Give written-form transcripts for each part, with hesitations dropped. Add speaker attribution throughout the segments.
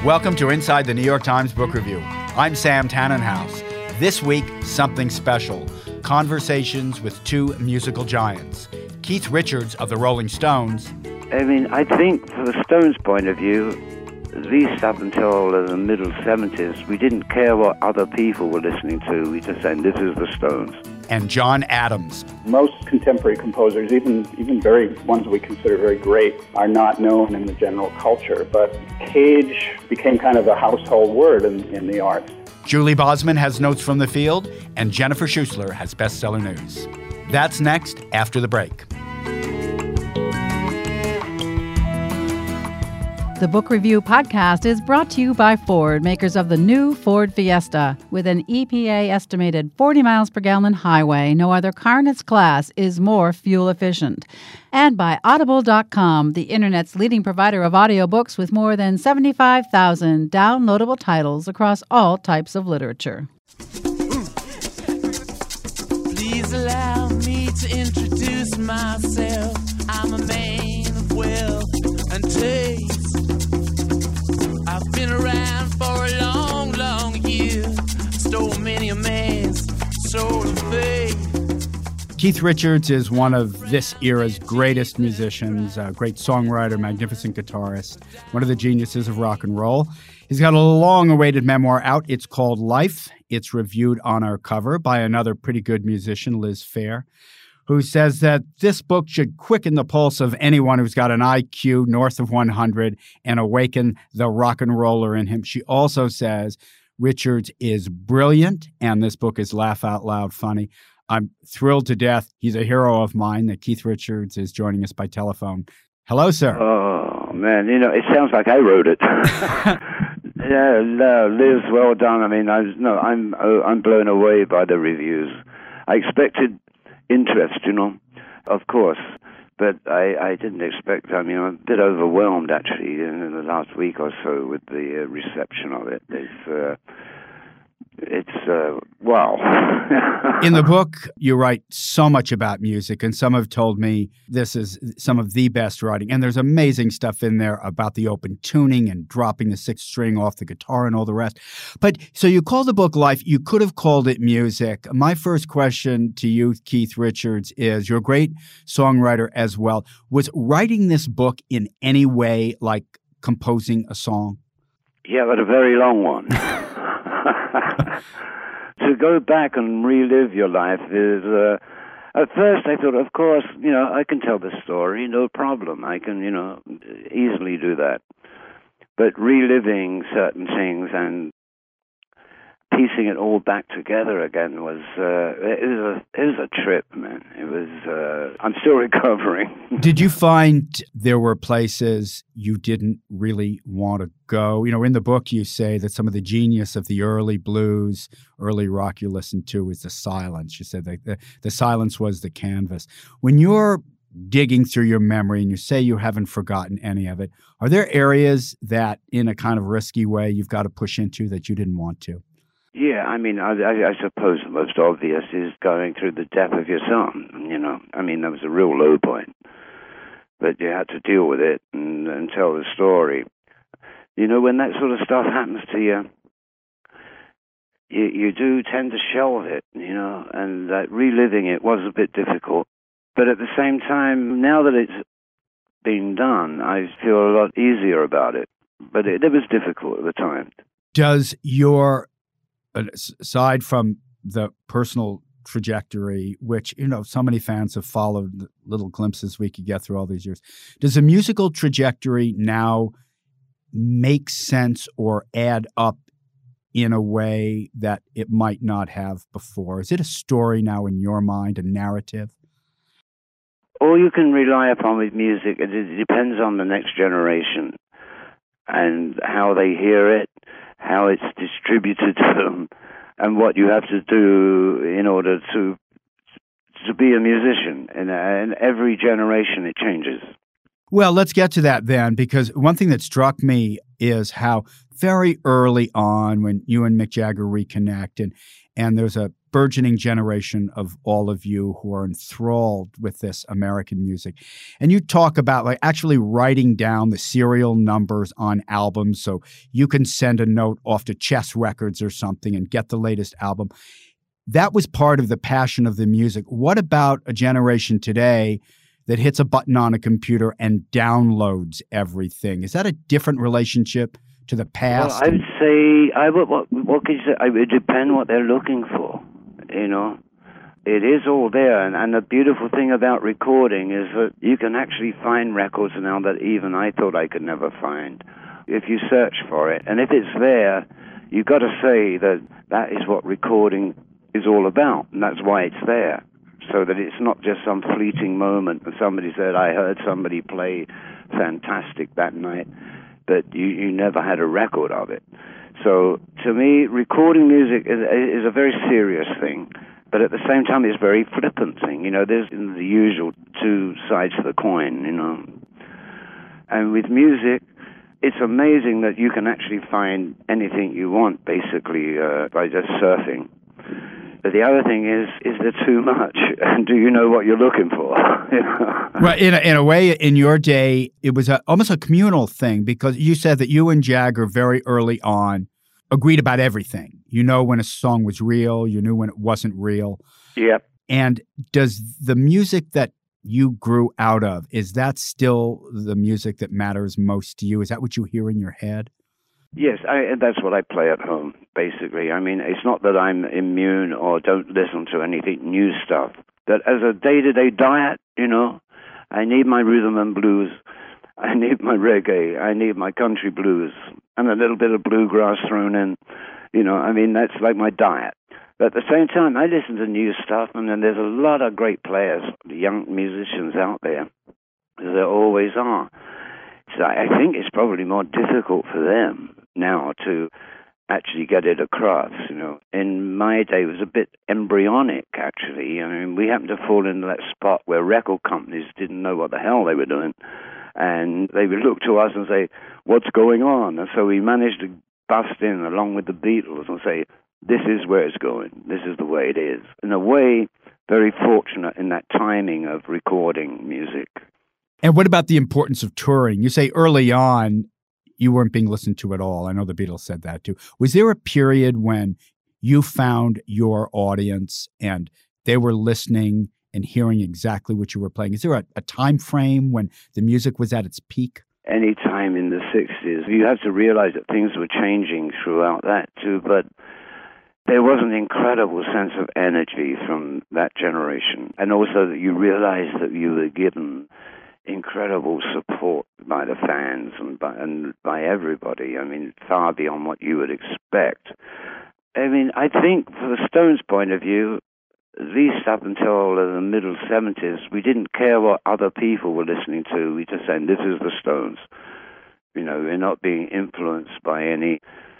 Speaker 1: Welcome to Inside the New York Times Book Review. I'm Sam Tannenhouse. This week, something special. Conversations with two musical giants. Keith Richards of the Rolling Stones.
Speaker 2: I think from the Stones' point of view, at least up until the middle 70s, we didn't care what other people were listening to. We just said, this is the Stones.
Speaker 1: And John Adams.
Speaker 3: Most contemporary composers, even very ones we consider very great, are not known in the general culture. But Cage became kind of a household word in the arts.
Speaker 1: Julie Bosman has notes from the field, and Jennifer Schuessler has bestseller news. That's next after the break.
Speaker 4: The Book Review podcast is brought to you by Ford, makers of the new Ford Fiesta. With an EPA-estimated 40 miles per gallon highway, no other car in its class is more fuel efficient. And by Audible.com, the Internet's leading provider of audiobooks with more than 75,000 downloadable titles across all types of literature.
Speaker 5: Please allow me to introduce myself. I'm a man of wealth and taste. I've been around for a long, long year. Stole many a man's soul and faith.
Speaker 1: Keith Richards is one of this era's greatest musicians, a great songwriter, magnificent guitarist, one of the geniuses of rock and roll. He's got a long-awaited memoir out. It's called Life. It's reviewed on our cover by another pretty good musician, Liz Phair, who says that this book should quicken the pulse of anyone who's got an IQ north of 100 and awaken the rock and roller in him. She also says Richards is brilliant, and this book is laugh-out-loud funny. I'm thrilled to death. He's a hero of mine that Keith Richards is joining us by telephone. Hello, sir.
Speaker 2: Oh, man, it sounds like I wrote it. Yeah, no, Liz, well done. I'm blown away by the reviews. I expected interest, of course, but I didn't expect. I'm a bit overwhelmed actually in the last week or so with the reception of it. It's wow.
Speaker 1: In the book, you write so much about music, and some have told me this is some of the best writing. And there's amazing stuff in there about the open tuning and dropping the sixth string off the guitar and all the rest. But so you call the book Life. You could have called it music. My first question to you, Keith Richards, is you're a great songwriter as well. Was writing this book in any way like composing a song?
Speaker 2: Yeah, but a very long one. To go back and relive your life is, at first I thought, of course, I can tell this story, no problem. I can, easily do that. But reliving certain things and piecing it all back together again was, it was a trip, man. It was, I'm still recovering.
Speaker 1: Did you find there were places you didn't really want to go? In the book you say that some of the genius of the early blues, early rock you listened to was the silence. You said that the silence was the canvas. When you're digging through your memory and you say you haven't forgotten any of it, are there areas that in a kind of risky way you've got to push into that you didn't want to?
Speaker 2: Yeah, I suppose the most obvious is going through the depth of your song, that was a real low point. But you had to deal with it and tell the story. When that sort of stuff happens to you, you do tend to shelve it, and that reliving it was a bit difficult. But at the same time, now that it's been done, I feel a lot easier about it. But it was difficult at the time.
Speaker 1: Does your... aside from the personal trajectory, which, so many fans have followed, the little glimpses we could get through all these years, does a musical trajectory now make sense or add up in a way that it might not have before? Is it a story now in your mind, a narrative?
Speaker 2: All you can rely upon with music, it depends on the next generation and how they hear it, how it's distributed to them, and what you have to do in order to be a musician. And every generation it changes.
Speaker 1: Well, let's get to that then, because one thing that struck me is how very early on when you and Mick Jagger reconnect, and there's a burgeoning generation of all of you who are enthralled with this American music. And you talk about like actually writing down the serial numbers on albums so you can send a note off to Chess Records or something and get the latest album. That was part of the passion of the music. What about a generation today that hits a button on a computer and downloads everything? Is that a different relationship to the past?
Speaker 2: Well, I would say, what can you say? It would depend what they're looking for, you know. It is all there, and the beautiful thing about recording is that you can actually find records now that even I thought I could never find if you search for it. And if it's there, you've got to say that that is what recording is all about, and that's why it's there, so that it's not just some fleeting moment and somebody said, I heard somebody play fantastic that night, but you never had a record of it. So to me, recording music is a very serious thing, but at the same time, it's a very flippant thing. You know, there's the usual two sides of the coin, you know. And with music, it's amazing that you can actually find anything you want, basically, by just surfing. But the other thing is there too much? And do you know what you're looking for?
Speaker 1: Well, in a way, in your day, it was almost a communal thing, because you said that you and Jagger very early on agreed about everything. You know when a song was real, you knew when it wasn't real.
Speaker 2: Yep.
Speaker 1: And does the music that you grew out of, is that still the music that matters most to you? Is that what you hear in your head?
Speaker 2: Yes, that's what I play at home, basically. I mean, it's not that I'm immune or don't listen to anything new stuff. But as a day-to-day diet, you know, I need my rhythm and blues. I need my reggae. I need my country blues. And a little bit of bluegrass thrown in. You know, I mean, that's like my diet. But at the same time, I listen to new stuff, and then there's a lot of great players, young musicians out there, as there always are. So I think it's probably more difficult for them now to actually get it across, you know. In my day, it was a bit embryonic, actually. I mean, we happened to fall into that spot where record companies didn't know what the hell they were doing, and they would look to us and say, what's going on? And so we managed to bust in along with the Beatles and say, this is where it's going. This is the way it is. In a way, very fortunate in that timing of recording music.
Speaker 1: And what about the importance of touring? You say early on, you weren't being listened to at all. I know the Beatles said that too. Was there a period when you found your audience and they were listening and hearing exactly what you were playing? Is there a time frame when the music was at its peak?
Speaker 2: Any time in the 60s. You have to realize that things were changing throughout that too, but there was an incredible sense of energy from that generation. And also that you realize that you were given incredible support by the fans and by everybody. I mean, far beyond what you would expect. I mean, I think from the Stones' point of view, at least up until the middle 70s, we didn't care what other people were listening to. We just said, this is the Stones. You know, we're not being influenced by any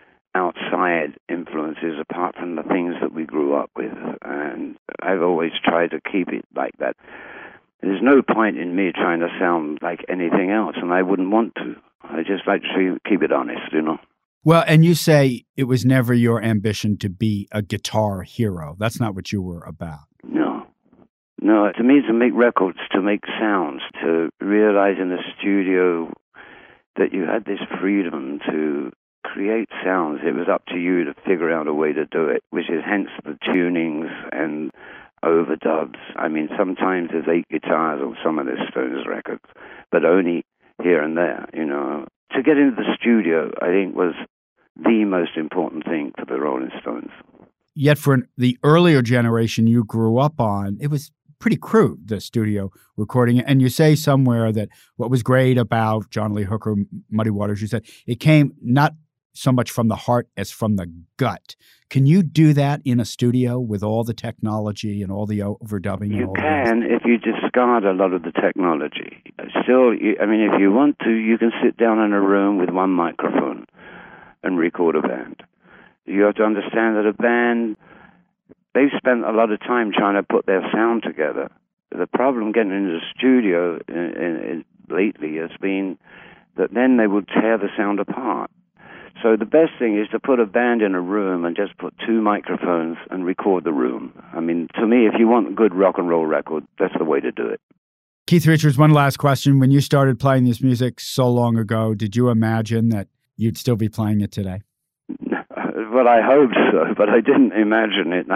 Speaker 2: outside influences apart from the things that we grew up with. And I've always tried to keep it like that. There's no point in me trying to sound like anything else, and I wouldn't want to. I just like to keep it honest, you know.
Speaker 1: Well, and you say it was never your ambition to be a guitar hero. That's not what you were about.
Speaker 2: No. No, to me, to make records, to make sounds, to realize in the studio that you had this freedom to create sounds. It was up to you to figure out a way to do it, which is hence the tunings and overdubs. I mean, sometimes there's 8 guitars on some of the Stones records, but only here and there, you know. To get into the studio, I think, was the most important thing for the Rolling Stones.
Speaker 1: Yet for the earlier generation you grew up on, it was pretty crude, the studio recording. And you say somewhere that what was great about John Lee Hooker, Muddy Waters, you said it came not so much from the heart as from the gut. Can you do that in a studio with all the technology and all the overdubbing?
Speaker 2: You can if you discard a lot of the technology. Still, I mean, if you want to, you can sit down in a room with one microphone and record a band. You have to understand that a band, they've spent a lot of time trying to put their sound together. The problem getting into the studio lately has been that then they would tear the sound apart. So the best thing is to put a band in a room and just put 2 microphones and record the room. I mean, to me, if you want a good rock and roll record, that's the way to do it.
Speaker 1: Keith Richards, one last question. When you started playing this music so long ago, did you imagine that you'd still be playing it today?
Speaker 2: Well, I hoped so, but I didn't imagine it.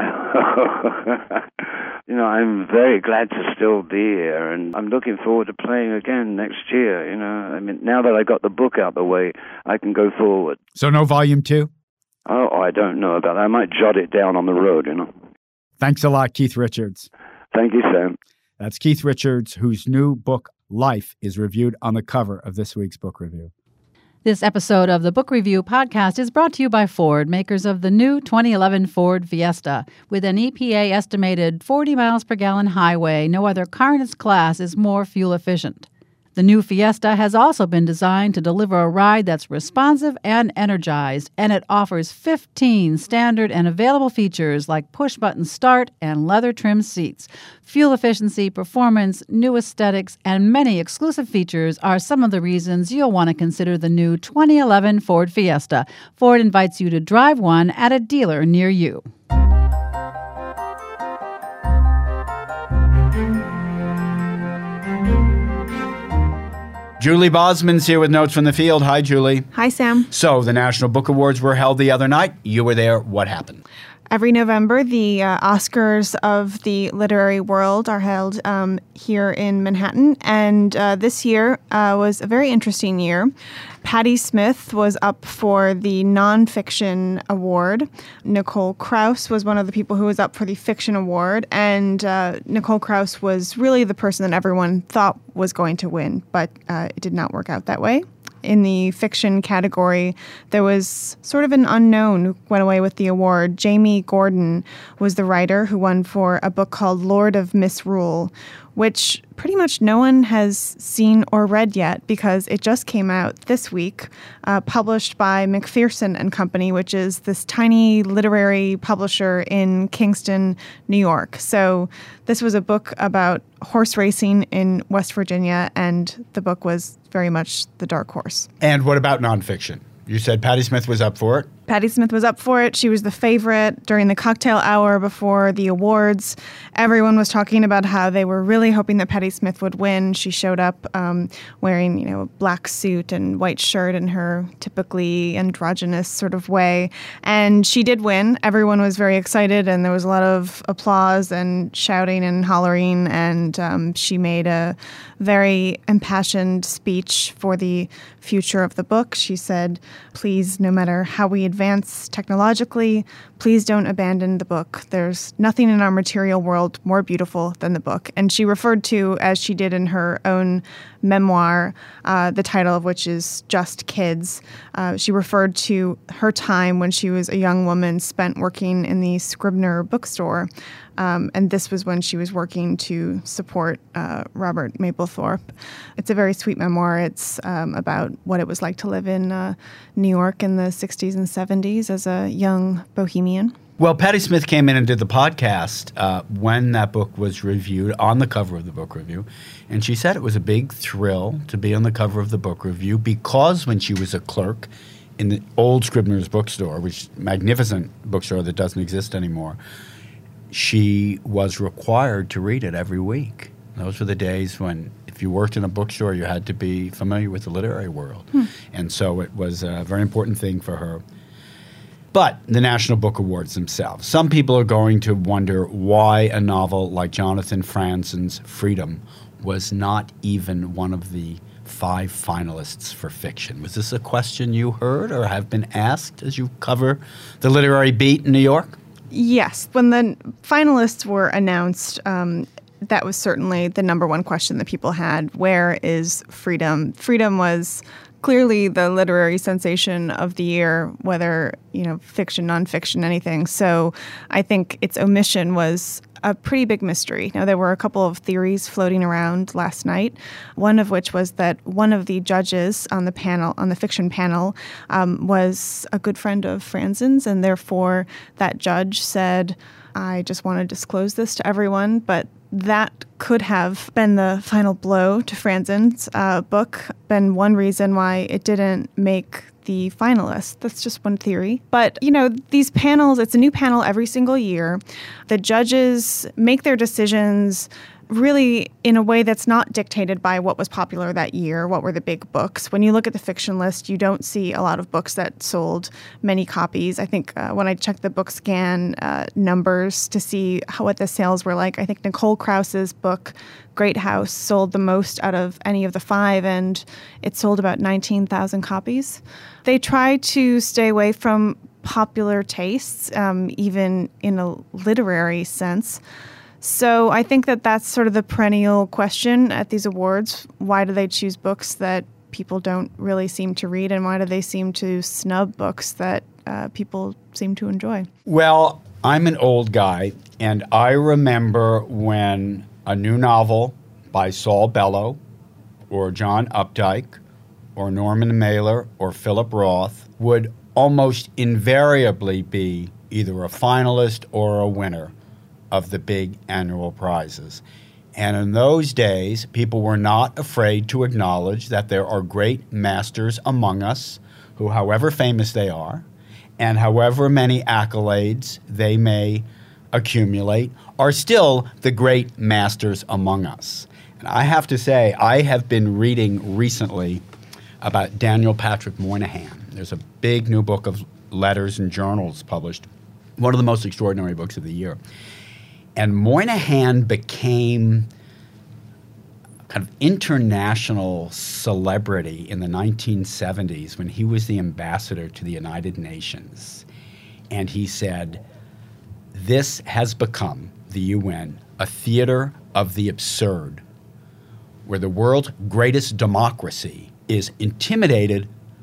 Speaker 2: You know, I'm very glad to still be here, and I'm looking forward to playing again next year. You know, I mean, now that I got the book out the way, I can go forward.
Speaker 1: So no volume 2?
Speaker 2: Oh, I don't know about that. I might jot it down on the road, you know.
Speaker 1: Thanks a lot, Keith Richards.
Speaker 2: Thank you, Sam.
Speaker 1: That's Keith Richards, whose new book, Life, is reviewed on the cover of this week's book review.
Speaker 4: This episode of the Book Review Podcast is brought to you by Ford, makers of the new 2011 Ford Fiesta. With an EPA estimated 40 miles per gallon highway, no other car in its class is more fuel efficient. The new Fiesta has also been designed to deliver a ride that's responsive and energized, and it offers 15 standard and available features like push-button start and leather-trimmed seats. Fuel efficiency, performance, new aesthetics, and many exclusive features are some of the reasons you'll want to consider the new 2011 Ford Fiesta. Ford invites you to drive one at a dealer near you.
Speaker 1: Julie Bosman's here with Notes from the Field. Hi, Julie.
Speaker 6: Hi, Sam.
Speaker 1: So the National Book Awards were held the other night. You were there. What happened?
Speaker 6: Every November, the Oscars of the literary world are held here in Manhattan. And this year was a very interesting year. Patti Smith was up for the nonfiction award. Nicole Krauss was one of the people who was up for the fiction award. And Nicole Krauss was really the person that everyone thought was going to win, but it did not work out that way. In the fiction category, there was sort of an unknown who went away with the award. Jamie Gordon was the writer who won for a book called Lord of Misrule, which pretty much no one has seen or read yet because it just came out this week, published by McPherson and Company, which is this tiny literary publisher in Kingston, New York. So this was a book about horse racing in West Virginia, and the book was very much the dark horse.
Speaker 1: And what about nonfiction? You said Patti Smith was up for it.
Speaker 6: Patti Smith was up for it. She was the favorite during the cocktail hour before the awards. Everyone was talking about how they were really hoping that Patti Smith would win. She showed up wearing, a black suit and white shirt in her typically androgynous sort of way. And she did win. Everyone was very excited, and there was a lot of applause and shouting and hollering. And she made a very impassioned speech for the future of the book. She said, "Please, no matter how we advance technologically, please don't abandon the book. There's nothing in our material world more beautiful than the book." And she referred to, as she did in her own memoir, the title of which is Just Kids. She referred to her time when she was a young woman spent working in the Scribner bookstore. And this was when she was working to support Robert Mapplethorpe. It's a very sweet memoir. It's about what it was like to live in New York in the 60s and 70s as a young bohemian.
Speaker 1: Well, Patti Smith came in and did the podcast when that book was reviewed on the cover of the book review. And she said it was a big thrill to be on the cover of the book review because when she was a clerk in the old Scribner's bookstore, which is a magnificent bookstore that doesn't exist anymore, she was required to read it every week. Those were the days when if you worked in a bookstore, you had to be familiar with the literary world. And so it was a very important thing for her. But the National Book Awards themselves. Some people are going to wonder why a novel like Jonathan Franzen's Freedom was not even one of the 5 finalists for fiction. Was this a question you heard or have been asked as you cover the literary beat in New York?
Speaker 6: Yes. When the finalists were announced, that was certainly the number one question that people had. Where is Freedom? Freedom was clearly the literary sensation of the year, whether, fiction, nonfiction, anything. So I think its omission was a pretty big mystery. Now, there were a couple of theories floating around last night, one of which was that one of the judges on the panel, on the fiction panel, was a good friend of Franzen's, and therefore that judge said, "I just want to disclose this to everyone," but that could have been the final blow to Franzen's book, been one reason why it didn't make the finalists. That's just one theory. But, these panels, it's a new panel every single year. The judges make their decisions really in a way that's not dictated by what was popular that year, what were the big books. When you look at the fiction list, you don't see a lot of books that sold many copies. I think when I checked the BookScan numbers to see what the sales were like, I think Nicole Krauss's book, Great House, sold the most out of any of the 5, and it sold about 19,000 copies. They try to stay away from popular tastes, even in a literary sense. So I think that that's sort of the perennial question at these awards. Why do they choose books that people don't really seem to read, and why do they seem to snub books that people seem to enjoy?
Speaker 1: Well, I'm an old guy, and I remember when a new novel by Saul Bellow or John Updike or Norman Mailer or Philip Roth would almost invariably be either a finalist or a winner of the big annual prizes. And in those days, people were not afraid to acknowledge that there are great masters among us who, however famous they are, and however many accolades they may accumulate, are still the great masters among us. And I have to say, I have been reading recently about Daniel Patrick Moynihan. There's a big new book of letters and journals published, one of the most extraordinary books of the year. And Moynihan became kind of international celebrity in the 1970s when he was the ambassador to the United Nations. And he said, "This has become, the UN, a theater of the absurd, where the world's greatest democracy is intimidated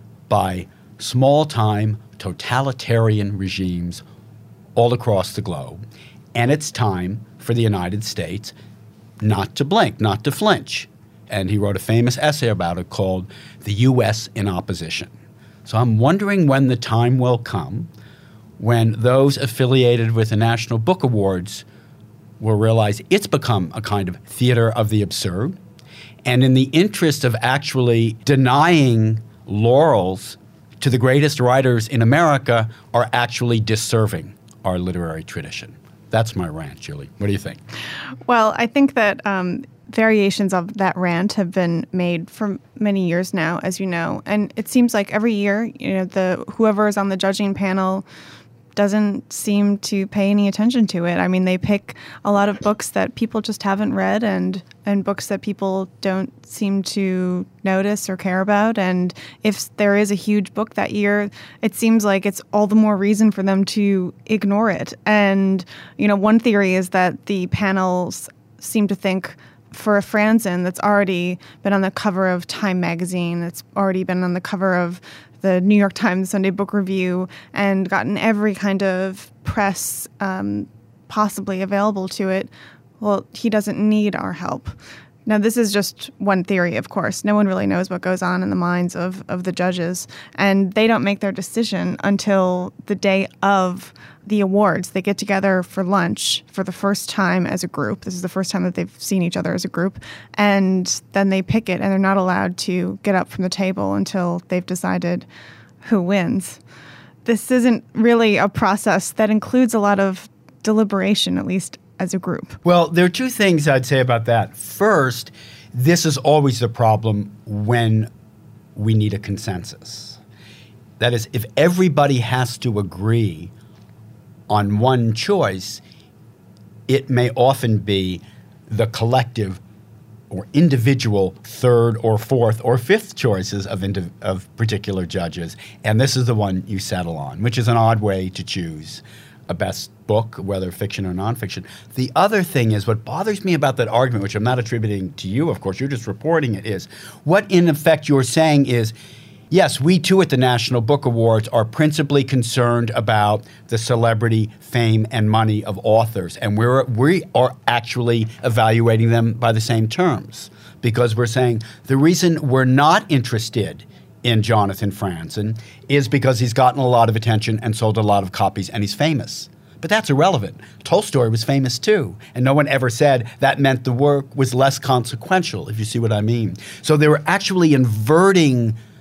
Speaker 1: by small-time totalitarian regimes all across the globe. And it's time for the United States not to blink, not to flinch." And he wrote a famous essay about it called The U.S. in Opposition. So I'm wondering when the time will come when those affiliated with the National Book Awards will realize it's become a kind of theater of the absurd. And in the interest of actually denying laurels to the greatest writers in America, are actually disserving our literary tradition. That's my rant, Julie. What do you think?
Speaker 6: Well, I think that variations of that rant have been made for many years now, as you know. And it seems like every year, whoever is on the judging panel doesn't seem to pay any attention to it. I mean, they pick a lot of books that people just haven't read and books that people don't seem to notice or care about. And if there is a huge book that year, it seems like it's all the more reason for them to ignore it. And, one theory is that the panels seem to think for a Franzen that's already been on the cover of Time magazine, that's already been on the cover of the New York Times Sunday Book Review, and gotten every kind of press possibly available to it, well, he doesn't need our help. Now, this is just one theory, of course. No one really knows what goes on in the minds of the judges, and they don't make their decision until the day of the awards. They get together for lunch for the first time as a group. This is the first time that they've seen each other as a group, and then they pick it, and they're not allowed to get up from the table until they've decided who wins. This isn't really a process that includes a lot of deliberation, at least as a group.
Speaker 1: Well, there are two things I'd say about that. First, this is always the problem when we need a consensus. That is, if everybody has to agree on one choice, it may often be the collective or individual third or fourth or fifth choices of particular judges. And this is the one you settle on, which is an odd way to choose a best book, whether fiction or nonfiction. The other thing is, what bothers me about that argument, which I'm not attributing to you, of course, you're just reporting it, is what in effect you're saying is, yes, we too at the National Book Awards are principally concerned about the celebrity, fame, and money of authors, and we are actually evaluating them by the same terms, because we're saying the reason we're not interested in Jonathan Franzen is because he's gotten a lot of attention and sold a lot of copies and he's famous. But that's irrelevant. Tolstoy was famous too, and no one ever said that meant the work was less consequential, if you see what I mean. So they were actually inverting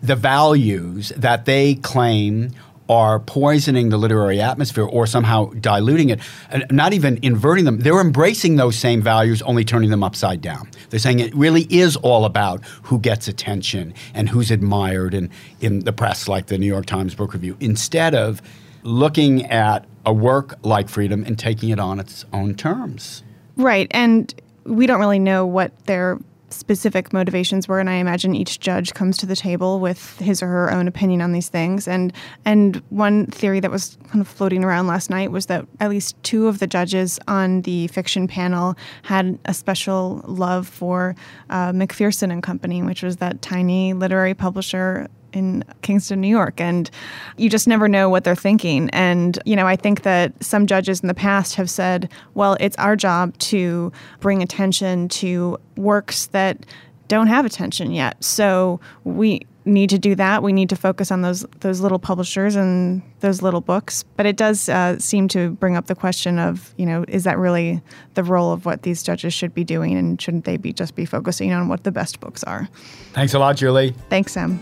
Speaker 1: the values that they claim are poisoning the literary atmosphere or somehow diluting it, and not even inverting them. They're embracing those same values, only turning them upside down. They're saying it really is all about who gets attention and who's admired in the press, like the New York Times Book Review, instead of looking at a work like Freedom and taking it on its own terms.
Speaker 6: Right, and we don't really know what their specific motivations were, and I imagine each judge comes to the table with his or her own opinion on these things. And one theory that was kind of floating around last night was that at least two of the judges on the fiction panel had a special love for McPherson and Company, which was that tiny literary publisher in Kingston, New York. And you just never know what they're thinking. And, I think that some judges in the past have said, well, it's our job to bring attention to works that don't have attention yet. So we need to do that. We need to focus on those little publishers and those little books. But it does seem to bring up the question of, is that really the role of what these judges should be doing? And shouldn't they just be focusing on what the best books are?
Speaker 1: Thanks a lot, Julie.
Speaker 6: Thanks, Sam.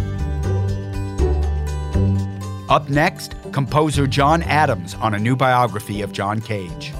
Speaker 1: Up next, composer John Adams on a new biography of John Cage.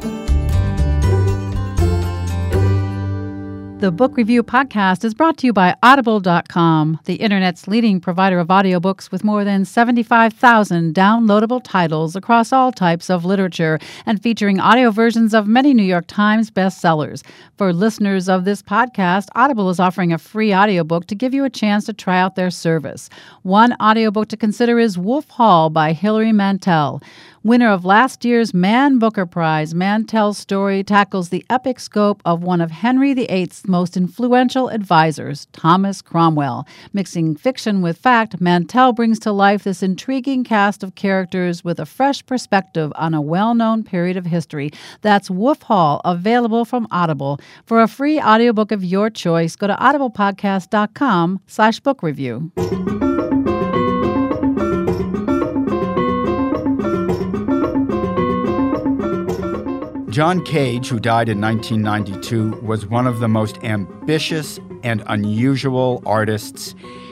Speaker 4: The Book Review Podcast is brought to you by Audible.com, the Internet's leading provider of audiobooks with more than 75,000 downloadable titles across all types of literature and featuring audio versions of many New York Times bestsellers. For listeners of this podcast, Audible is offering a free audiobook to give you a chance to try out their service. One audiobook to consider is Wolf Hall by Hilary Mantel. Winner of last year's Man Booker Prize, Mantel's story tackles the epic scope of one of Henry VIII's most influential advisors, Thomas Cromwell. Mixing fiction with fact, Mantel brings to life this intriguing cast of characters with a fresh perspective on a well-known period of history. That's Wolf Hall, available from Audible. For a free audiobook of your choice, go to audiblepodcast.com/book review.
Speaker 1: John Cage, who died in 1992, was one of the most ambitious and unusual artists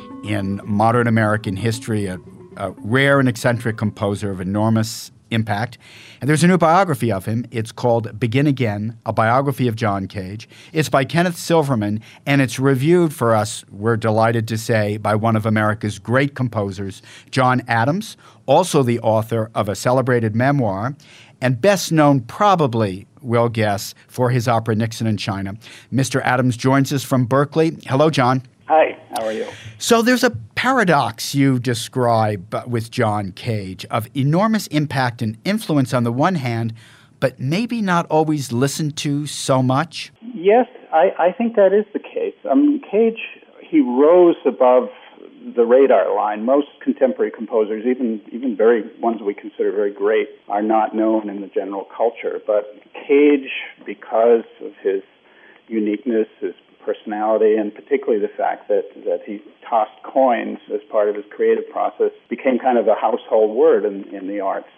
Speaker 1: in modern American history, a rare and eccentric composer of enormous impact. And there's a new biography of him. It's called Begin Again, a biography of John Cage. It's by Kenneth Silverman, and it's reviewed for us, we're delighted to say, by one of America's great composers, John Adams, also the author of a celebrated memoir, and best known probably, we'll guess, for his opera Nixon in China. Mr. Adams joins us from Berkeley. Hello, John.
Speaker 3: Hi, how are you?
Speaker 1: So there's a paradox you describe with John Cage of enormous impact and influence on the one hand, but maybe not always listened to so much?
Speaker 3: Yes, I think that is the case. Cage, he rose above the radar line. Most contemporary composers, even very ones we consider very great, are not known in the general culture. But Cage, because of his uniqueness, his personality, and particularly the fact that he tossed coins as part of his creative process, became kind of a household word in the arts.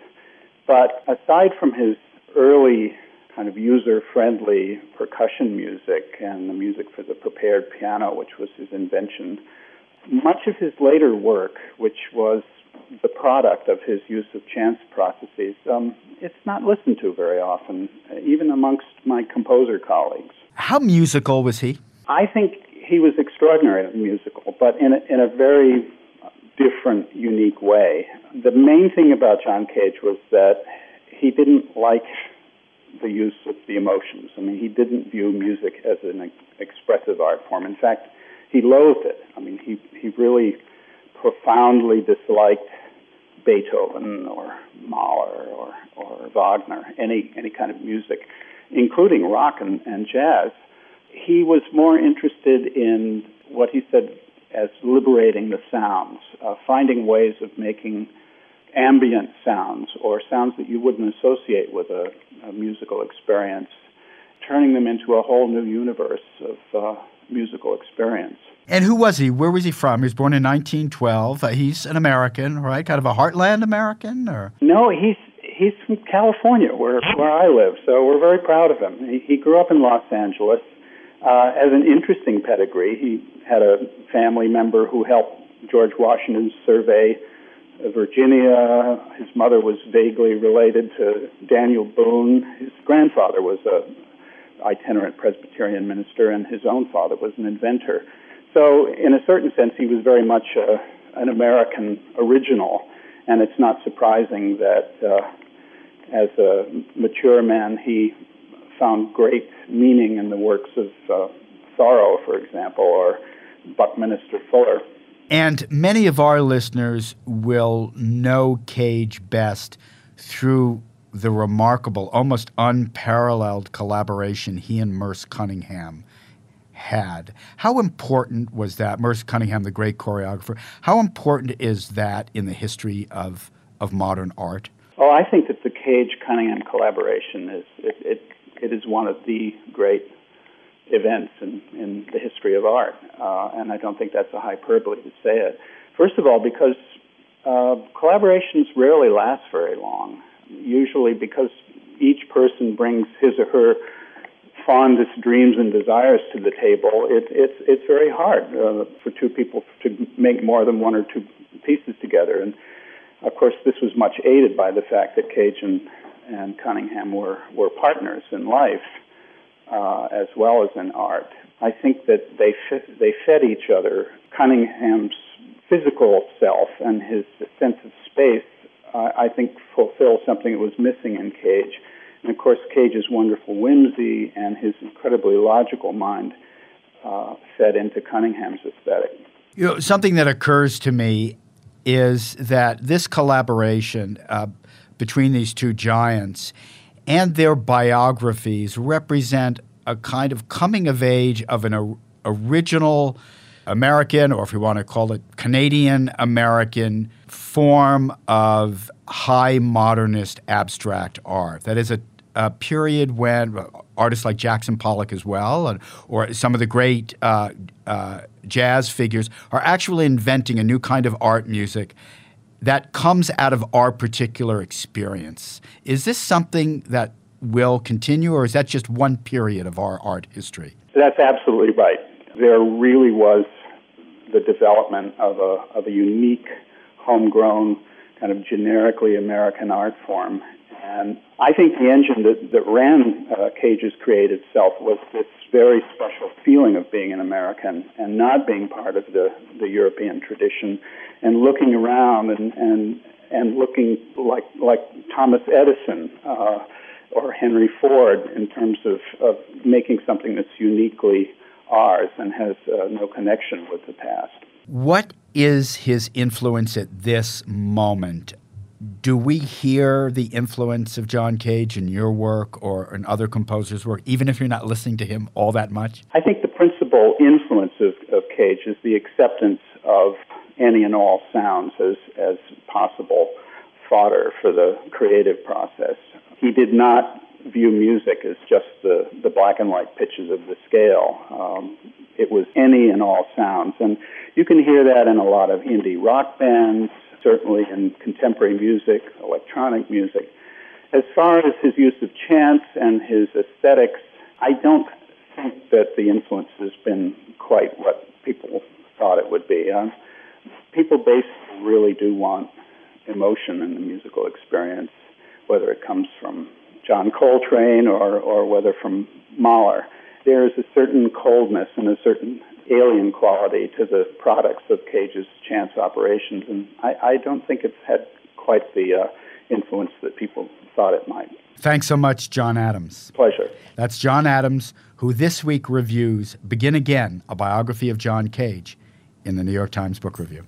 Speaker 3: But aside from his early kind of user-friendly percussion music and the music for the prepared piano, which was his invention, much of his later work, which was the product of his use of chance processes, it's not listened to very often, even amongst my composer colleagues.
Speaker 1: How musical was he?
Speaker 3: I think he was extraordinarily musical, but in a very different, unique way. The main thing about John Cage was that he didn't like the use of the emotions. I mean, he didn't view music as an expressive art form. In fact, he loathed it. I mean, he really profoundly disliked Beethoven or Mahler or Wagner, any kind of music, including rock and jazz. He was more interested in what he said as liberating the sounds, finding ways of making ambient sounds or sounds that you wouldn't associate with a musical experience, turning them into a whole new universe of musical experience.
Speaker 1: And who was he? Where was he from? He was born in 1912. He's an American, right? Kind of a heartland American? Or
Speaker 3: No, he's from California, where I live, so we're very proud of him. He grew up in Los Angeles. As an interesting pedigree, he had a family member who helped George Washington's survey of Virginia. His mother was vaguely related to Daniel Boone. His grandfather was a itinerant Presbyterian minister, and his own father was an inventor. So in a certain sense, he was very much an American original, and it's not surprising that as a mature man, he found great meaning in the works of Thoreau, for example, or Buckminster Fuller.
Speaker 1: And many of our listeners will know Cage best through the remarkable, almost unparalleled collaboration he and Merce Cunningham had. How important was that? Merce Cunningham, the great choreographer. How important is that in the history of modern art?
Speaker 3: Oh, I think that the Cage-Cunningham collaboration it is one of the great events in the history of art, and I don't think that's a hyperbole to say it. First of all, because collaborations rarely last very long, usually because each person brings his or her fondest dreams and desires to the table. It's very hard for two people to make more than one or two pieces together, and of course this was much aided by the fact that Cage and Cunningham were partners in life. As well as in art. I think that they fed each other. Cunningham's physical self and his sense of space, I think, fulfilled something that was missing in Cage. And of course, Cage's wonderful whimsy and his incredibly logical mind fed into Cunningham's aesthetic.
Speaker 1: You know, something that occurs to me is that this collaboration between these two giants and their biographies represent a kind of coming of age of an original American, or if we want to call it Canadian-American, form of high modernist abstract art. That is a period when artists like Jackson Pollock as well, or some of the great jazz figures are actually inventing a new kind of art music that comes out of our particular experience. Is this something that will continue, or is that just one period of our art history?
Speaker 3: That's absolutely right. There really was the development of a unique, homegrown, kind of generically American art form. And I think the engine that ran Cage's creative self was this very special feeling of being an American and not being part of the European tradition, and looking around and looking like Thomas Edison or Henry Ford in terms of making something that's uniquely ours and has no connection with the past.
Speaker 1: What is his influence at this moment? Do we hear the influence of John Cage in your work or in other composers' work, even if you're not listening to him all that much?
Speaker 3: I think the principal influence of Cage is the acceptance of any and all sounds as possible fodder for the creative process. He did not view music as just the black and white pitches of the scale. It was any and all sounds. And you can hear that in a lot of indie rock bands, certainly in contemporary music, electronic music. As far as his use of chants and his aesthetics, I don't think that the influence has been quite what people thought it would be. People basically really do want emotion in the musical experience, whether it comes from John Coltrane or whether from Mahler. There is a certain coldness and a certain alien quality to the products of Cage's chance operations, and I don't think it's had quite the influence that people thought it might.
Speaker 1: Thanks so much, John Adams.
Speaker 3: Pleasure. That's
Speaker 1: John Adams, who this week reviews Begin Again, a biography of John Cage, in the New York Times Book Review.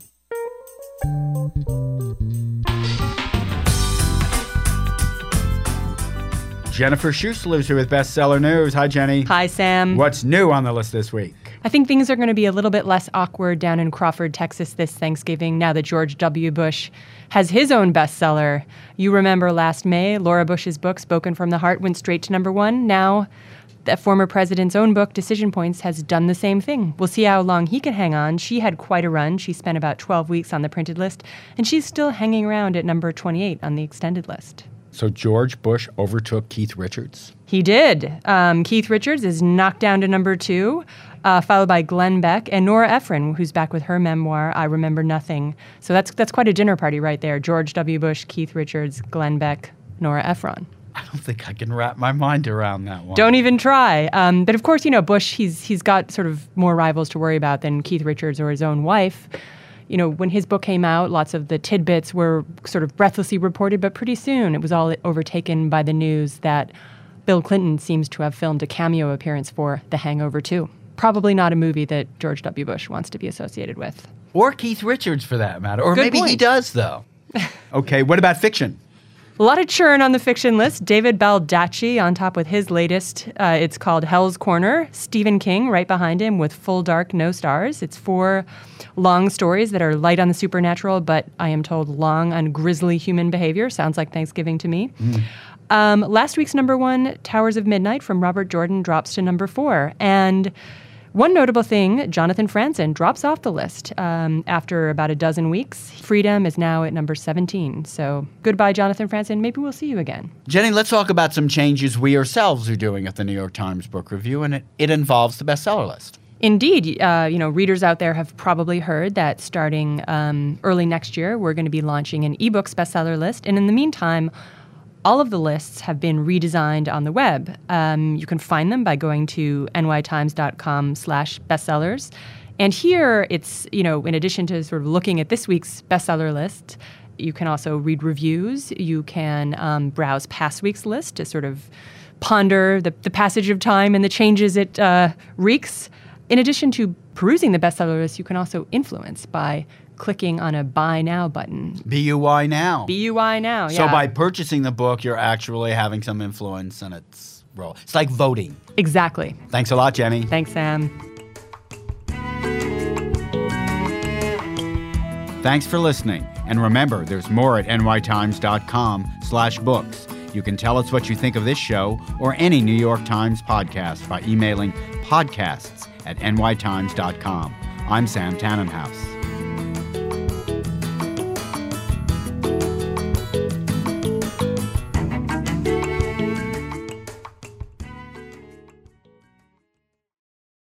Speaker 1: Jennifer Schussler is here with Bestseller News. Hi, Jenny.
Speaker 7: Hi, Sam.
Speaker 1: What's new on the list this week?
Speaker 7: I think things are going to be a little bit less awkward down in Crawford, Texas this Thanksgiving now that George W. Bush has his own bestseller. You remember last May, Laura Bush's book, Spoken from the Heart, went straight to number one. Now, the former president's own book, Decision Points, has done the same thing. We'll see how long he can hang on. She had quite a run. She spent about 12 weeks on the printed list, and she's still hanging around at number 28 on the extended list.
Speaker 1: So George Bush overtook Keith Richards?
Speaker 7: He did. Keith Richards is knocked down to number 2, followed by Glenn Beck and Nora Ephron, who's back with her memoir, I Remember Nothing. So that's quite a dinner party right there. George W. Bush, Keith Richards, Glenn Beck, Nora Ephron.
Speaker 1: I don't think I can wrap my mind around that one.
Speaker 7: Don't even try. But of course, Bush, he's got sort of more rivals to worry about than Keith Richards or his own wife. When his book came out, lots of the tidbits were sort of breathlessly reported, but pretty soon it was all overtaken by the news that Bill Clinton seems to have filmed a cameo appearance for The Hangover 2. Probably not a movie that George W. Bush wants to be associated with.
Speaker 1: Or Keith Richards, for that matter. Or
Speaker 7: Good
Speaker 1: maybe
Speaker 7: point.
Speaker 1: he does, though. Okay, what about fiction?
Speaker 7: A lot of churn on the fiction list. David Baldacci on top with his latest. It's called Hell's Corner. Stephen King right behind him with Full Dark, No Stars. It's 4 long stories that are light on the supernatural, but I am told long on grisly human behavior. Sounds like Thanksgiving to me. Last week's number 1, Towers of Midnight from Robert Jordan, drops to number 4. And one notable thing, Jonathan Franzen drops off the list after about a dozen weeks. Freedom is now at number 17. So goodbye, Jonathan Franzen. Maybe we'll see you again.
Speaker 1: Jenny, let's talk about some changes we ourselves are doing at the New York Times Book Review, and it involves the bestseller list.
Speaker 7: Indeed. Readers out there have probably heard that starting early next year, we're going to be launching an ebooks bestseller list. And in the meantime, all of the lists have been redesigned on the web. You can find them by going to nytimes.com/bestsellers. And here it's, in addition to sort of looking at this week's bestseller list, you can also read reviews. You can browse past week's list to sort of ponder the passage of time and the changes it wreaks. In addition to perusing the bestseller list, you can also influence by clicking on a Buy Now button.
Speaker 1: BUY now.
Speaker 7: BUY now, yeah.
Speaker 1: So by purchasing the book, you're actually having some influence in its role. It's like voting.
Speaker 7: Exactly.
Speaker 1: Thanks a lot, Jenny.
Speaker 7: Thanks, Sam.
Speaker 1: Thanks for listening. And remember, there's more at nytimes.com/books. You can tell us what you think of this show or any New York Times podcast by emailing podcasts@nytimes.com. I'm Sam Tannenhouse.